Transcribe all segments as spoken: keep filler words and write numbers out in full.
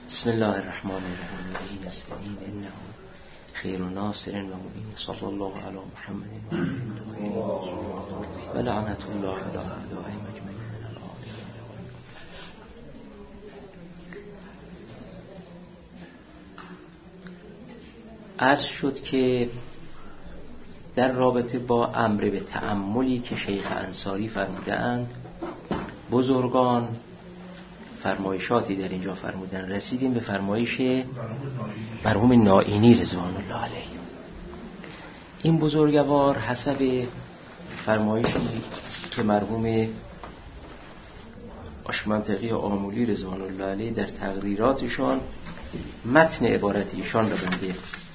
بسم الله الرحمن الرحیم. به نستعین انه خیر ناصر و معین. صلی الله علی محمد و لعنت الله علی اعدائهم اجمعین من العالمین. عرض شد که در رابطه با امر به تأملی که شیخ انصاری فرمودند، بزرگان فرمایشاتی در اینجا فرمودن. رسیدیم به فرمایش مرحوم نائینی رضوان الله علیه. این بزرگوار حسب فرمایشی که مرحوم آشمنطقی آمولی رضوان الله علیه در تقریراتشان متن عبارت ایشان را بنده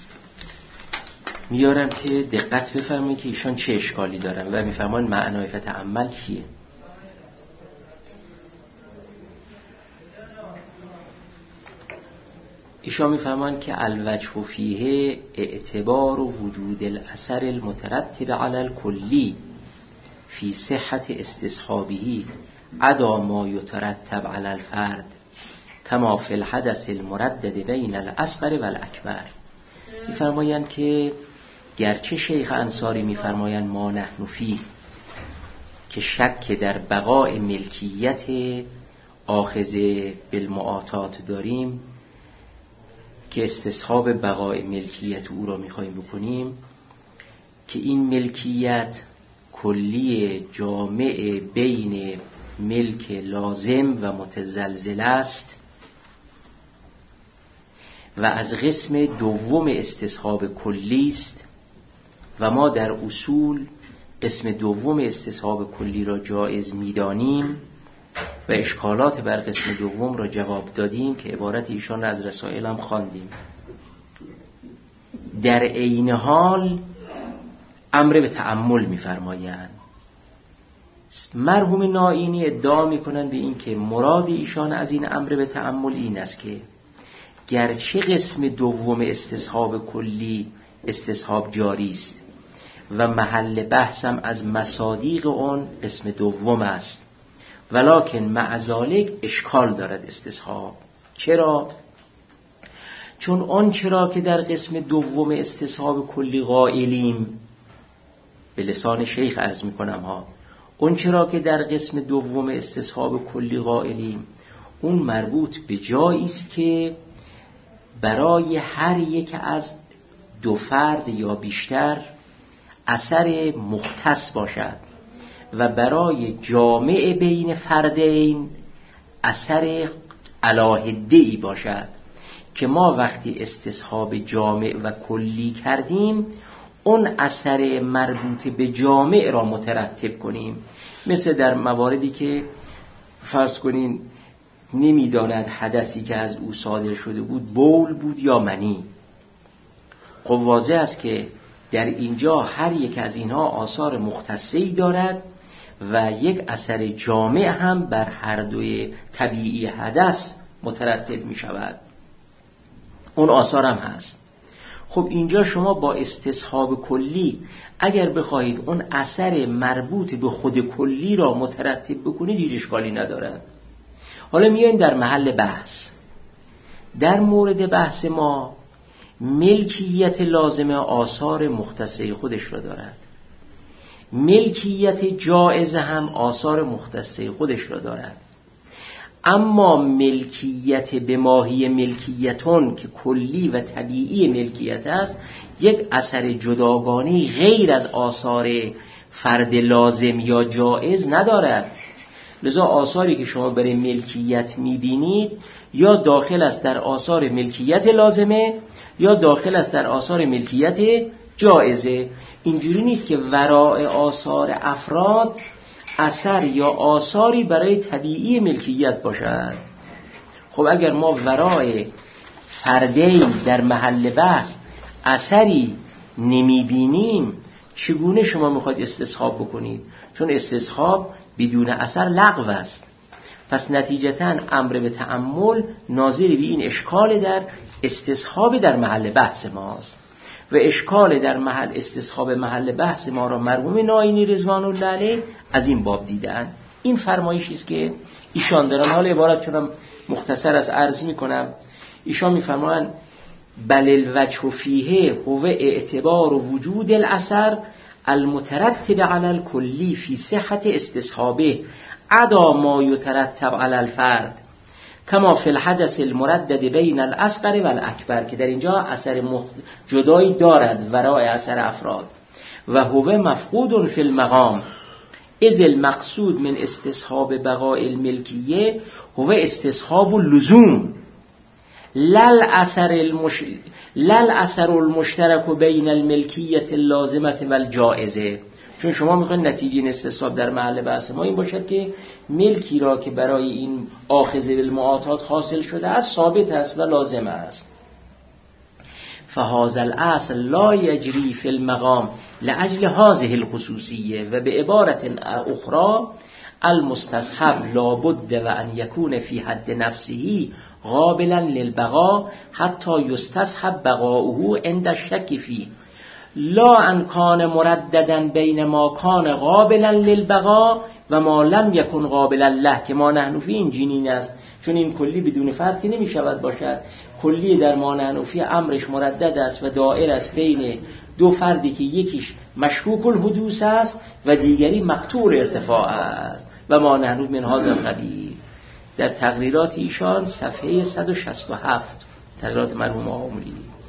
میارم که دقت بفرمایید که ایشان چه اشکالی دارن و میفرمان معنای فتأمل چیه. ایشان میفهمند که الوجه فیه اعتبار و وجود الاثر المترتب علی الکلی فی صحت استصحابه عدا ما یترتب علی الفرد کما فی الحدث المردد بین الاصغر و الاکبر. میفرمایند که گرچه شیخ انصاری میفرمایند ما نحن فیه که شک در بقاء ملکیت آخذ بالمعاطات داریم، که استصحاب بقای ملکیت او را میخواییم بکنیم، که این ملکیت کلی جامع بین ملک لازم و متزلزل است و از قسم دوم استصحاب کلی است و ما در اصول قسم دوم استصحاب کلی را جایز میدانیم و اشکالات بر قسم دوم را جواب دادیم که عبارت ایشان را از رسائل هم خواندیم. در عین حال امر به تأمل می‌فرمایند. مرحوم نائینی ادعا می‌کنند به این که مراد ایشان از این امر به تأمل این است که گرچه قسم دوم استصحاب کلی استصحاب جاری است و محل بحثم از مصادیق آن قسم دوم است، ولکن مع ذلک اشکال دارد استصحاب. چرا؟ چون آن چرا که در قسم دوم استصحاب کلی قائلیم، به لسان شیخ عرض میکنم ها، اون چرا که در قسم دوم استصحاب کلی قائلیم اون مربوط به جایی است که برای هر یک از دو فرد یا بیشتر اثر مختص باشد و برای جامع بین فردین اثر علاهده‌ای باشد، که ما وقتی استصحاب جامع و کلی کردیم اون اثر مربوط به جامع را مترتب کنیم. مثل در مواردی که فرض کنین نمیداند حدثی که از او صادر شده بود بول بود یا منی. خب واضح است که در اینجا هر یک از اینها آثار مختصی دارد و یک اثر جامع هم بر هر دوی طبیعی حدث مترتب می شود. اون آثار هم هست. خب اینجا شما با استصحاب کلی اگر بخواهید اون اثر مربوط به خود کلی را مترتب بکنید هیچ اشکالی ندارد. حالا میایم در محل بحث. در مورد بحث ما ملکیت لازمه آثار مختصه خودش را دارد، ملکیت جائز هم آثار مختصه خودش را دارد. اما ملکیت به ماهی ملکیتون که کلی و طبیعی ملکیت است یک اثر جداگانه غیر از آثار فرد لازم یا جائز ندارد. لذا آثاری که شما برای ملکیت میبینید یا داخل است در آثار ملکیت لازمه یا داخل است در آثار ملکیت جائزه. اینجوری نیست که وراء آثار افراد اثر یا آثاری برای طبیعی ملکیت باشد. خب اگر ما وراء فردین در محل بحث اثری نمی بینیم چگونه شما میخواید استصحاب بکنید؟ چون استصحاب بدون اثر لغو است. پس نتیجتاً امر به تأمل ناظر به این اشکال در استصحاب در محل بحث ماست و اشکال در محل استصحاب محل بحث ما را مرحوم نائینی رضوان الله علیه از این باب دیدن. این فرمایشی است که ایشان دارن. حالا عبارت چونم مختصر از عرض میکنم ایشان میفرمایند بل الوجه فیه هو اعتبار وجود الاثر المترتب علی الکلی فی صحت استصحابه عدا ما یترتب علی الفرد کما فی الحدث المردد بین الاصغر و الاکبر، که در اینجا اثر مخ... جدایی دارد ورای اثر افراد. و هو مفقود فی المقام اذ المقصود من استصحاب بقاء الملکیه هو استصحاب اللزوم لل اثر المش... لل اثر المشترک بین الملکیت اللازمه و الجائزه. چون شما میخواین نتیجه استصحاب در محل بحث ما این باشد که ملکی را که برای این آخذ بالمعاطات حاصل شده است ثابت است و لازم است. فهذا الاصل لا یجری فی المقام لاجل هذه الخصوصیه و به عبارت اخرى المستصحب لابد و ان یکون فی حد نفسه قابلا للبقاء حتی یستصحب بقاؤه عند الشک فیه لا ان کان مرددا بین ما کان قابلا للبقاء و ما لم یکن قابلا له، که ما نحن فی این جنین است. چون این کلی بدون فرقی نمی شود باشد. کلی در ما نحن فی امرش مردد است و دائر است بین دو فردی که یکیش مشکوک الحدوث است و دیگری مقطوع ارتفاع است و ما نحن من هذا القبیل. در تقریرات ایشان صفحه صد و شصت و هفت، تقریرات مرحوم آملی.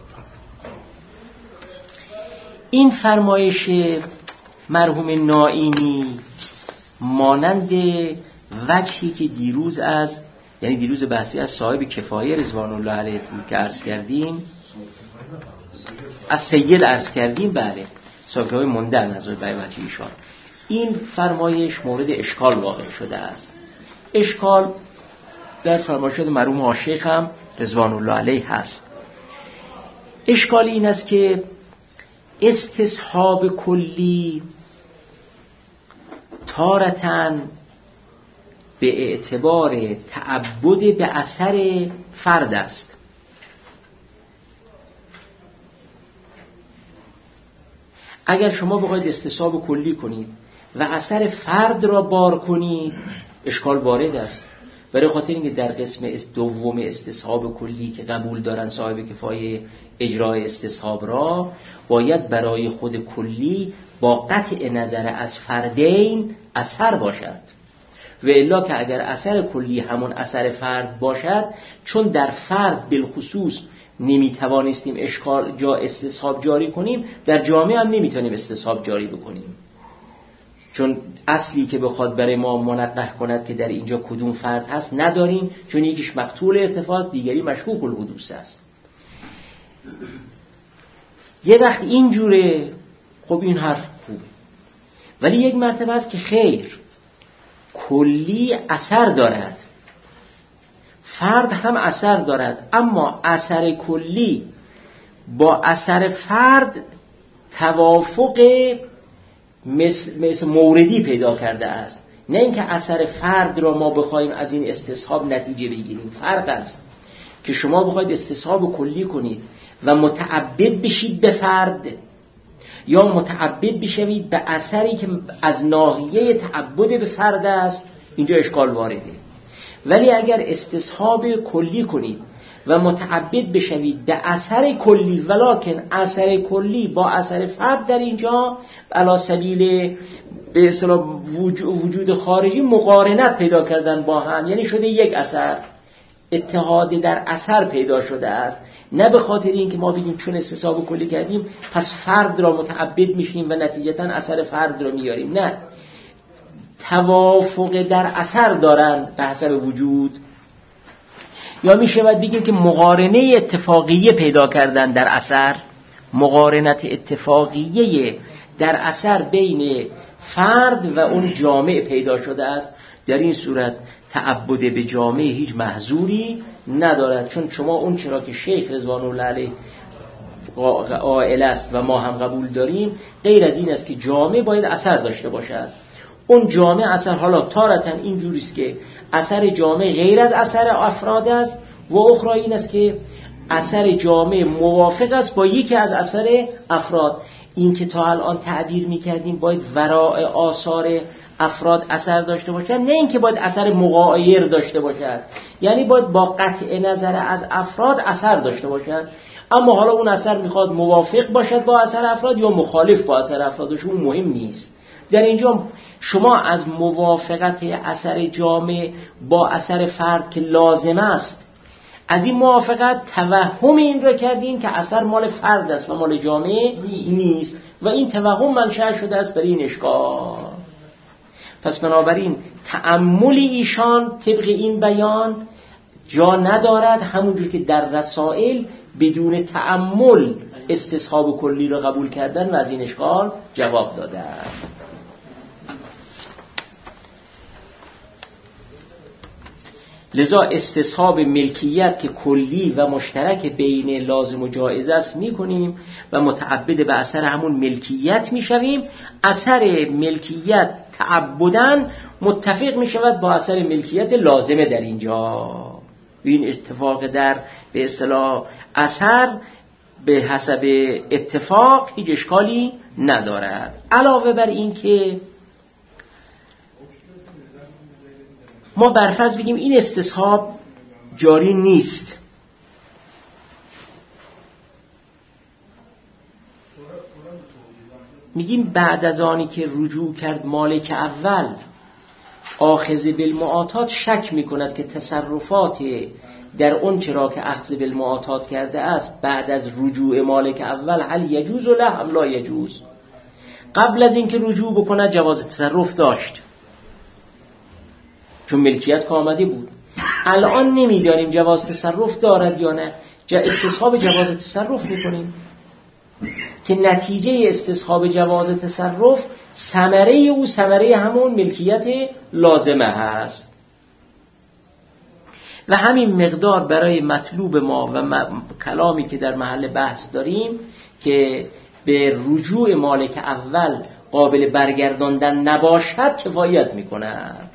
این فرمایش مرحوم نائینی مانند وجهی که دیروز از یعنی دیروز بحثی از صاحب کفایه رضوان الله علیه بود که عرض کردیم، از سید عرض کردیم، بله صاحب کفایه موندن از روی وجه ایشان. این فرمایش مورد اشکال واقع شده است. اشکال در فرمایشات مرحوم آشیخ هم رضوان الله علیه هست. اشکال این است که استصحاب کلی تارتاً به اعتبار تعبد به اثر فرد است. اگر شما بخواید استصحاب کلی کنید و اثر فرد را بار کنید اشکال وارد است. برای خاطر اینکه در قسم دوم استصحاب کلی که قبول دارن صاحب کفایه اجرای استصحاب را، باید برای خود کلی با قطع نظر از فردین اثر باشد. و الا که اگر اثر کلی همون اثر فرد باشد، چون در فرد بالخصوص نمیتوانستیم اشکال جا استصحاب جاری کنیم، در جامعه هم نمیتونیم استصحاب جاری بکنیم. چون اصلی که بخواد برای ما منقح کند که در اینجا کدوم فرد هست نداریم، چون یکیش مقتول ارتفاع است، دیگری مشکوک الحدوث است. یه وقت اینجوره، خب این حرف خوبه، ولی یک مرتبه است که خیر، کلی اثر دارد، فرد هم اثر دارد، اما اثر کلی با اثر فرد توافق مثل, مثل موردی پیدا کرده است. نه اینکه اثر فرد را ما بخوایم از این استصحاب نتیجه بگیریم. فرق است که شما بخواید استصحاب کلی کنید و متعبد بشید به فرد، یا متعبد بشوید به اثری که از ناحیه تعبد به فرد است، اینجا اشکال وارده. ولی اگر استصحاب کلی کنید و متعبد بشوید به اثر کلی، ولکن اثر کلی با اثر فرد در اینجا علی سبیل به اصطلاح وجود خارجی مقارنت پیدا کردن با هم، یعنی شده یک اثر، اتحاد در اثر پیدا شده است. نه به خاطر اینکه ما بگیم چون استصحاب کلی کردیم پس فرد را متعبد میشیم و نتیجتا اثر فرد را میاریم. نه، توافق در اثر دارن به حسب وجود. یا میشه باید بگیم که مقارنه اتفاقیه پیدا کردن در اثر، مقارنت اتفاقیه در اثر بین فرد و اون جامعه پیدا شده است. در این صورت تعبد به جامعه هیچ محظوری ندارد، چون شما اون چرا که شیخ رضوان الله علیه قائل است و ما هم قبول داریم، غیر از این است که جامعه باید اثر داشته باشد. اون جامعه اثر حالا تارتاً این جوریست که اثر جامعه غیر از اثر افراد است، و اخرى این است که اثر جامعه موافق است با یکی از اثر افراد. این که تا الان تعبیر می‌کردیم باید وراء آثار افراد اثر داشته باشد، نه اینکه باید اثر مغایر داشته باشد، یعنی باید با قطع نظر از افراد اثر داشته باشد، اما حالا اون اثر میخواد موافق باشد با اثر افراد یا مخالف با اثر افراد، اون مهم نیست. در اینجا شما از موافقت اثر جامع با اثر فرد که لازم است، از این موافقت توهم این را کردین که اثر مال فرد است و مال جامع نیست و این توهم منشأ شده است برای این اشکال. پس بنابراین تأمل ایشان طبق این بیان جا ندارد، همونجور که در رسائل بدون تأمل استصحاب کلی را قبول کردن و از این اشکال جواب دادن. لذا استصحاب ملکیت که کلی و مشترک بین لازم و جایز است میکنیم و متعبد به اثر همون ملکیت میشویم. اثر ملکیت تعبدن متفق میشود با اثر ملکیت لازمه در اینجا. این اتفاق در به اصطلاح اثر به حسب اتفاق هیچ اشکالی ندارد. علاوه بر این که ما برفرض بگیم این استصحاب جاری نیست، میگیم بعد از آنی که رجوع کرد مالک اول آخذ بالمعاطات شک میکند که تصرفات در اون چرا که اخذ بالمعاطات کرده است بعد از رجوع مالک اول هل یجوز و لا هم لا یجوز. قبل از اینکه رجوع بکنه جواز تصرف داشت چون ملکیت که آمده بود، الان نمیدانیم جواز تصرف دارد یا نه، استصحاب جواز تصرف میکنیم که نتیجه استصحاب جواز تصرف ثمره او ثمره همون ملکیت لازمه هست و همین مقدار برای مطلوب ما و م... کلامی که در محل بحث داریم که به رجوع مالک اول قابل برگرداندن نباشد کفایت میکند.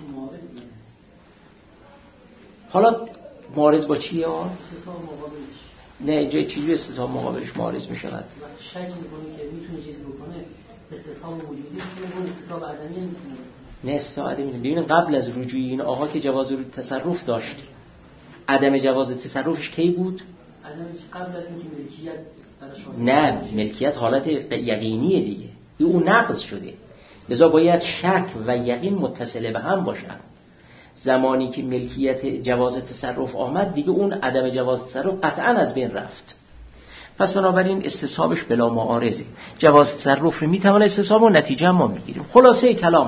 حالا معارض با چیه ها؟ نه اینجا چیزی استصحاب مقابلش معارض می شود. شک میکنه که میتونه چیزی بکنه، استصحاب وجودی میتونه، استصحاب عدمی میتونه. نه استصحاب عدمی نه. ببینید قبل از رجوع این آقا که جواز تصرف داشت، عدم جواز تصرفش کی بود؟ قبل از اینکه ملکیت نه ملکیت حالت یقینیه دیگه، اون نقض شده، لذا باید شک و یقین متصل به هم باشن. زمانی که ملکیت جواز تصرف آمد دیگه اون عدم جواز تصرف قطعا از بین رفت. پس بنابراین استصحابش بلا معارضه، جواز تصرف رو میتونه استصحاب و نتیجه ما میگیریم. خلاصه کلام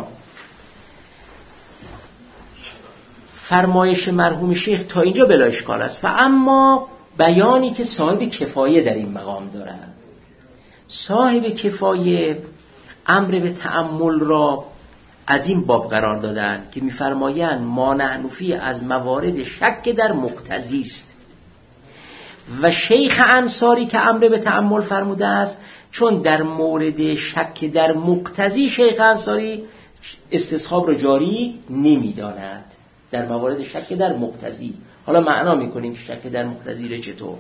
فرمایش مرحوم شیخ تا اینجا بلا اشکال است و اما بیانی که صاحب کفایه در این مقام دارد. صاحب کفایه امر به تأمل را از این باب قرار دادن که می‌فرمایند ما نحنفی از موارد شک در مقتضی است و شیخ انصاری که امر به تأمل فرموده است چون در مورد شک در مقتضی شیخ انصاری استصحاب را جاری نمی‌داند، در موارد شک در مقتضی. حالا معنا می‌کنیم شک در مقتضی را چطور.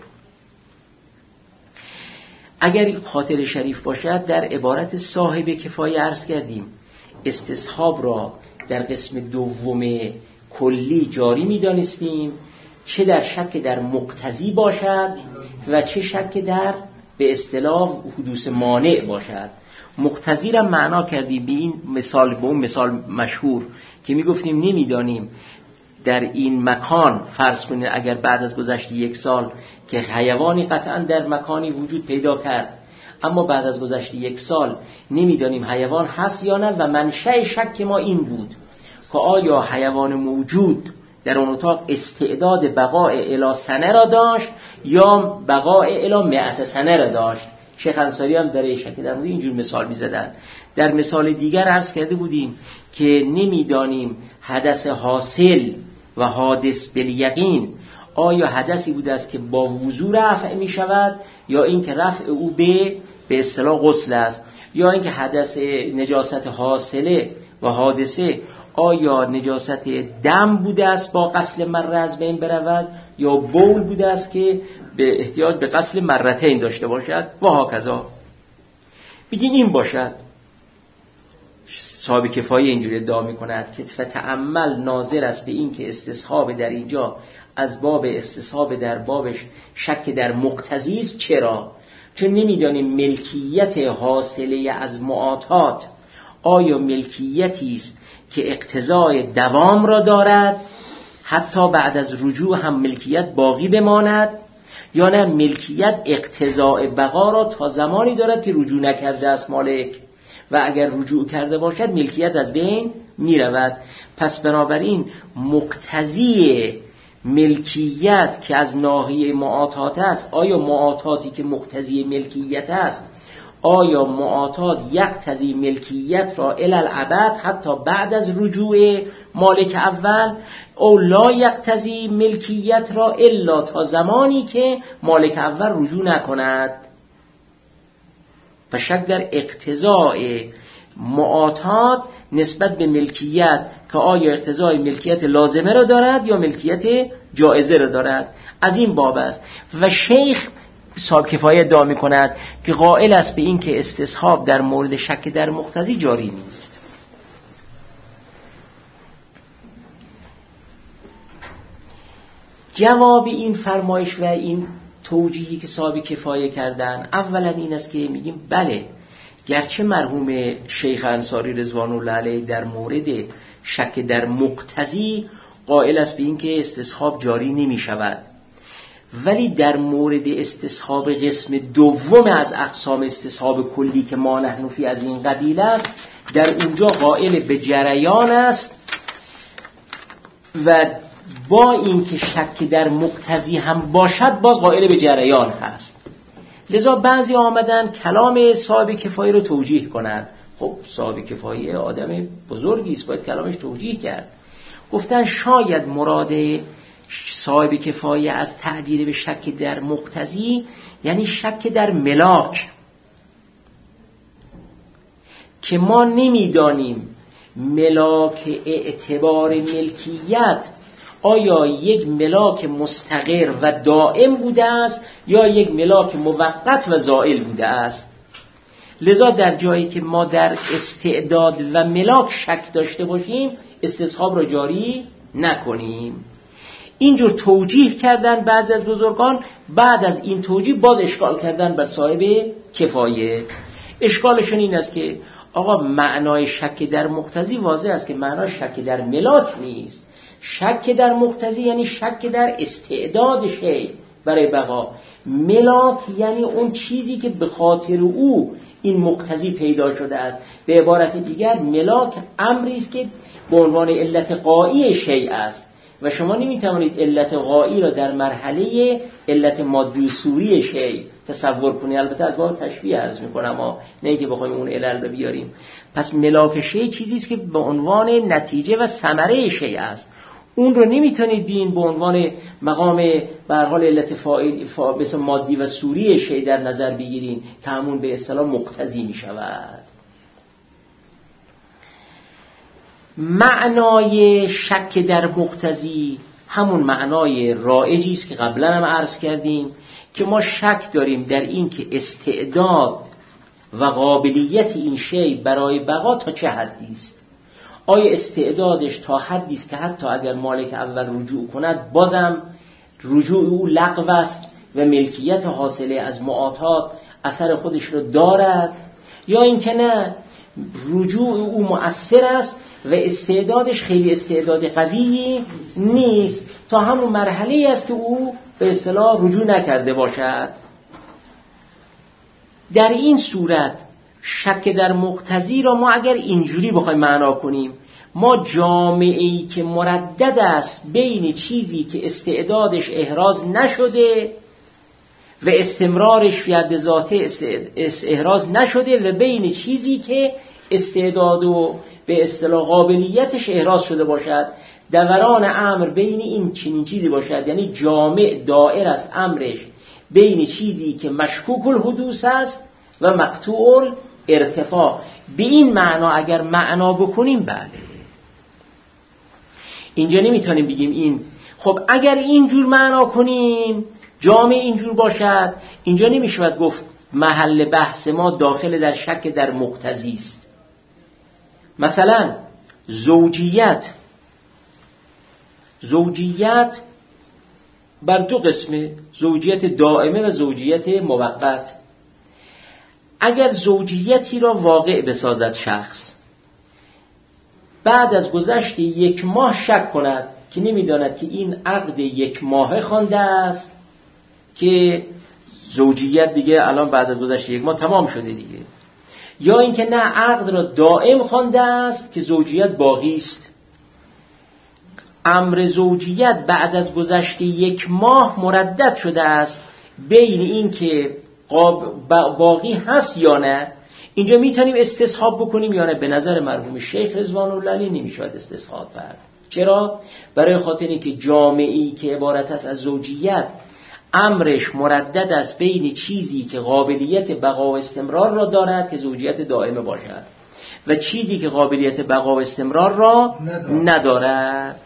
اگر خاطر شریف باشد در عبارت صاحب کفایه عرض کردیم استصحاب را در قسم دوم کلی جاری می‌دانستیم، چه در شک در مقتضی باشد و چه شک در به اصطلاح حدوث مانع باشد. مقتضی را معنا کردیم به این مثال، به اون مثال مشهور که میگفتیم نمیدانیم در این مکان، فرض کنید اگر بعد از گذشت یک سال که حیوانی قطعا در مکانی وجود پیدا کرد اما بعد از گذشت یک سال نمیدانیم حیوان هست یا نه و منشأ شک ما این بود که آیا حیوان موجود در اون اتاق استعداد بقاء الی سنه را داشت یا بقاء الی مئت سنه را داشت. شیخ انصاری هم برای شک در مورد اینجور مثال می‌زدن. در مثال دیگر عرض کرده بودیم که نمیدانیم حدث حاصل و حادث بالیقین آیا حدثی بوده است که با وضو رفع می شود یا این که رفع او به به اصطلاح غسل است، یا این که حدث نجاست حاصله و حادثه آیا نجاست دم بوده است با غسل مره از بین برود یا بول بوده است که به احتیاج به غسل مرتين داشته باشد و هاکذا. بگین این باشد صاحب کفایه اینجوری ادعا می‌کند که فتأمل ناظر است به این که استصحاب در اینجا از باب استصحاب در بابش شک در مقتضی است. چرا؟ چون نمی‌دانیم ملکیت حاصله از معاطات آیا ملکیتی است که اقتضای دوام را دارد حتی بعد از رجوع هم ملکیت باقی بماند، یا نه ملکیت اقتضای بقا را تا زمانی دارد که رجوع نکرده است مالک، و اگر رجوع کرده باشد ملکیت از بین می رود. پس بنابراین مقتضی ملکیت که از ناحیه معاطات است، آیا معاطاتی که مقتضی ملکیت است، آیا معاطات یقتضی ملکیت را الی الابد حتی بعد از رجوع مالک اول، او لا یقتضی ملکیت را الا تا زمانی که مالک اول رجوع نکند. و شک در اقتضای معاطات نسبت به ملکیت که آیا اقتضای ملکیت لازمه را دارد یا ملکیت جائزه را دارد، از این باب است. و شیخ صاحب کفایه ادعا می‌کند که قائل است به این که استصحاب در مورد شک در مقتضی جاری نیست. جواب این فرمایش و این توجیهی که صاحب کفایه کردن، اولا این است که میگیم بله، گرچه مرحوم شیخ انصاری رضوان الله علیه در مورد شک در مقتضی قائل است به این که استصحاب جاری نمی شود، ولی در مورد استصحاب قسم دوم از اقسام استصحاب کلی که ما نحن فی از این قبیل است، در اونجا قائل به جریان است و با این که شک در مقتضی هم باشد باز قائل به جریان هست. لذا بعضی آمدن کلام صاحب کفایه رو توجیه کنند. خب صاحب کفایه آدم بزرگی است، باید کلامش توجیه کرد. گفتن شاید مراد صاحب کفایه از تعبیر به شک در مقتضی یعنی شک در ملاک، که ما نمیدانیم ملاک اعتبار ملکیت آیا یک ملاک مستقر و دائم بوده است یا یک ملاک موقت و زائل بوده است. لذا در جایی که ما در استعداد و ملاک شک داشته باشیم استصحاب را جاری نکنیم. اینجور توجیه کردن بعضی از بزرگان. بعد از این توجیه باز اشکال کردن بر صاحب کفایه. اشکالشون این است که آقا معنای شک در مقتضی واضح است که معنای شک در ملاک نیست. شک در مقتضی یعنی شک در استعداد شی برای بقا. ملاک یعنی اون چیزی که به خاطر او این مقتضی پیدا شده است. به عبارت دیگر ملاک امری است که به عنوان علت غایی شی است و شما نمیتوانید علت غایی را در مرحله علت مادی و صوری شی تصور کنید. البته از باب تشبیه عرض میکنم، اما نه که بخوایم اون علل رو بیاریم. پس ملاک شی چیزی است که به عنوان نتیجه و ثمره شی است. اون رو نمیتونید بین به عنوان مقام به هر حال علت فاعل فا مثل مادی و صوری شی در نظر بگیرین که همون به اصطلاح مقتضی میشود. معنای شک در مقتضی همون معنای رایجی است که قبلا هم عرض کردیم که ما شک داریم در این که استعداد و قابلیت این شی برای بقا تا چه حدی است. آیا استعدادش تا حدی است که حتی اگر مالک اول رجوع کند بازم رجوع او لغو است و ملکیت حاصله از معاطات اثر خودش رو دارد، یا اینکه نه رجوع او مؤثر است و استعدادش خیلی استعداد قوی نیست تا همون مرحله است که او به اصطلاح رجوع نکرده باشد. در این صورت شک در مقتضی را ما اگر اینجوری بخوایم معنا کنیم، ما جامعه‌ای که مردد است بین چیزی که استعدادش احراز نشده و استمرارش فی حد ذاته احراز نشده و بین چیزی که استعداد و به اصطلاح قابلیتش احراز شده باشد، دوران امر بین این چنین چیزی باشد، یعنی جامع دائر است امرش بین چیزی که مشکوک الحدوث است و مقطوع ارتفاع. به این معنا اگر معنا بکنیم بله، اینجا نمیتونیم بگیم این خب اگر اینجور معنا کنیم جامع اینجور باشد، اینجا نمیشود گفت محل بحث ما داخل در شک در مقتضی است. مثلا زوجیت زوجیت بر دو قسمه، زوجیت دائمه و زوجیت موقت. اگر زوجیتی را واقع بسازد شخص، بعد از گذشت یک ماه شک کند که نمیداند که این عقد یک ماهه خوانده است که زوجیت دیگه الان بعد از گذشت یک ماه تمام شده دیگه، یا اینکه نه عقد را دائم خوانده است که زوجیت باقی است. امر زوجیت بعد از گذشت یک ماه مردد شده است بین این که باقی هست یا نه. اینجا میتونیم استصحاب بکنیم یا نه؟ به نظر مرحوم شیخ رضوان الله علیه نمیشود استصحاب کرد. چرا؟ برای خاطر اینکه جامعی که عبارت است از زوجیت امرش مردد است بین چیزی که قابلیت بقا و استمرار را دارد که زوجیت دائمه باشد و چیزی که قابلیت بقا و استمرار را ندارد.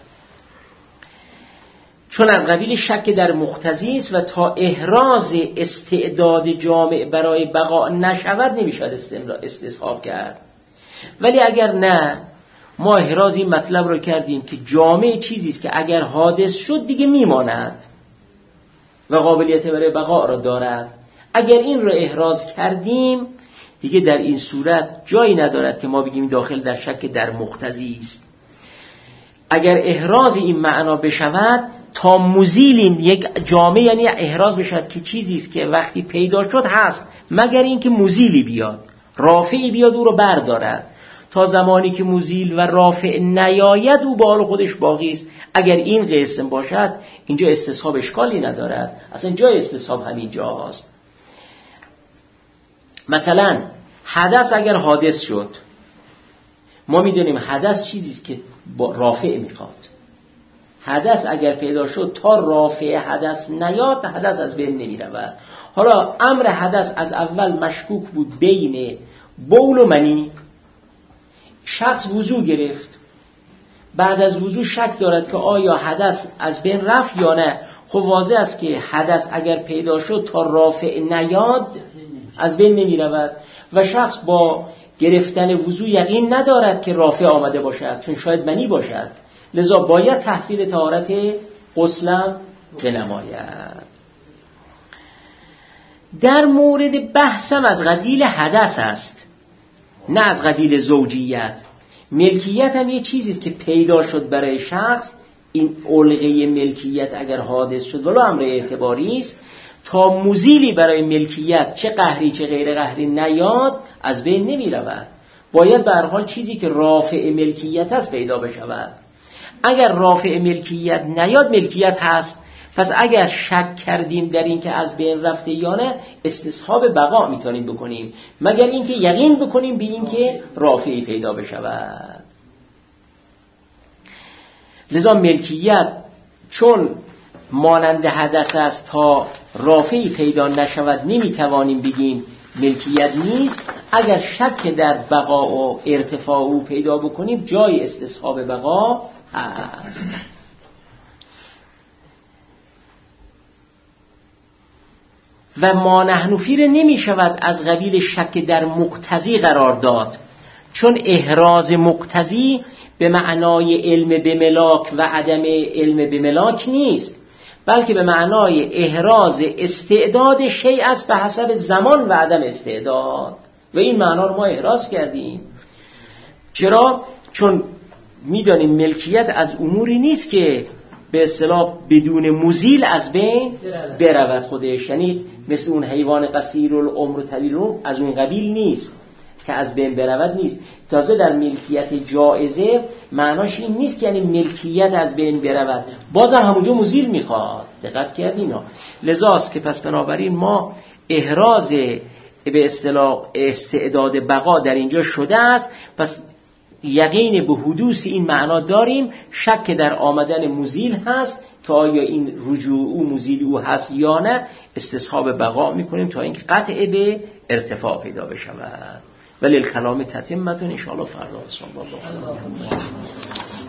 چون از قبیل شک در مقتضی است و تا احراز استعداد جامع برای بقا نشود نمیشود استصحاب کرد. ولی اگر نه، ما احراز این مطلب رو کردیم که جامع چیزی است که اگر حادث شد دیگه میماند و قابلیت برای بقا را دارد. اگر این را احراز کردیم دیگه در این صورت جایی ندارد که ما بگیم داخل در شک در مقتضی است. اگر احراز این معنا بشود تا مزیلیم یک جامعه، یعنی احراز بشود که چیزی است که وقتی پیدا شد هست، مگر اینکه مزیلی بیاد، رافعی بیاد او رو بردارد. تا زمانی که مزیل و رافع نیاید او با حال خودش باقی است. اگر این قسم باشد اینجا استصحاب اشکالی ندارد، اصلا جای استصحاب همین جا هست. مثلا حدث اگر حادث شد، ما میدونیم حدث چیزی است که رافع میخواد. حدث اگر پیدا شد تا رافع حدث نیاد حدث از بین نمیرود. حالا امر حدث از اول مشکوک بود بین بول و منی. شخص وضو گرفت، بعد از وضو شک دارد که آیا حدث از بین رفت یا نه. خب واضح است که حدث اگر پیدا شد تا رافع نیاد از بین نمی رود و شخص با گرفتن وضو یقین ندارد که رافع آمده باشد، چون شاید منی باشد، لذا باید تحصیل طهارت غسلم بنماید. در مورد بحثم از قبیل حدث است، نه از قبیل زوجیت. ملکیت هم یه چیزی است که پیدا شد برای شخص. این علقه ملکیت اگر حادث شد ولو امر اعتباری است، تا مزیلی برای ملکیت چه قهری چه غیر قهری نیاد از بین نمی رود. باید به هر حال چیزی که رافع ملکیت است پیدا بشود. اگر رافع ملکیت نیاد ملکیت هست. پس اگر شک کردیم در این که از بین رفته یا نه استصحاب بقا میتونیم بکنیم، مگر اینکه یقین بکنیم به این که رافعی پیدا بشود. لذا ملکیت چون مانند حدث است تا رافعی پیدا نشود نمیتوانیم بگیم ملکیت نیست. اگر شک در بقا و ارتفاع او پیدا بکنیم جای استصحاب بقا هست. و ما نحن فی نمی شود از قبیل شک در مقتضی قرار داد، چون احراز مقتضی به معنای علم به ملاک و عدم علم به ملاک نیست، بلکه به معنای احراز استعداد شیء است به حسب زمان و عدم استعداد. و این معنا رو ما احراز کردیم. چرا؟ چون میدانیم ملکیت از اموری نیست که به اصطلاح بدون مزیل از بین برود خودش، یعنی مثل اون حیوان قصیر العمر طویل از اون قبیل نیست که از بین برود نیست. تازه در ملکیت جائزه معناش این نیست که یعنی ملکیت از بین برود، بازم همونجا مزیل میخواد. دقت کردین ها؟ لذاست که پس بنابراین ما احراز به اصطلاح استعداد بقا در اینجا شده است. پس یقین به حدوث این معنا داریم، شک در آمدن مزیل هست که آیا این رجوع او مزیل او هست یا نه. استصحاب بقا میکنیم تا اینکه قطع به ارتفاع پیدا بشود. ولی الکلام تتمتون ان شاء الله فردا.